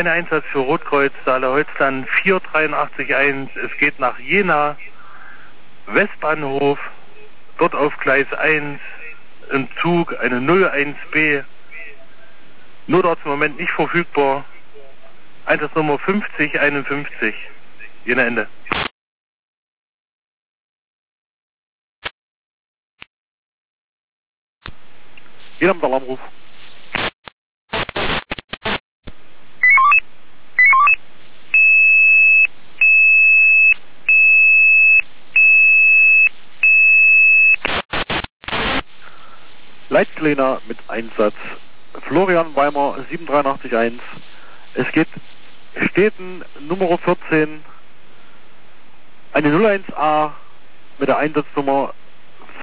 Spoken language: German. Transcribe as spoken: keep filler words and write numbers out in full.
Ein Einsatz für Rotkreuz, Saale-Holzland vier drei acht eins. Es geht nach Jena, Westbahnhof, dort auf Gleis eins, im Zug eine null eins B. Nur dort im Moment nicht verfügbar. Einsatznummer fünfzig einundfünfzig. Jena Ende. Jena mit Alarmruf. Leitkleiner mit Einsatz. Florian Weimer sieben drei acht eins. Es geht Städten Nummer vierzehn, eine null eins A mit der Einsatznummer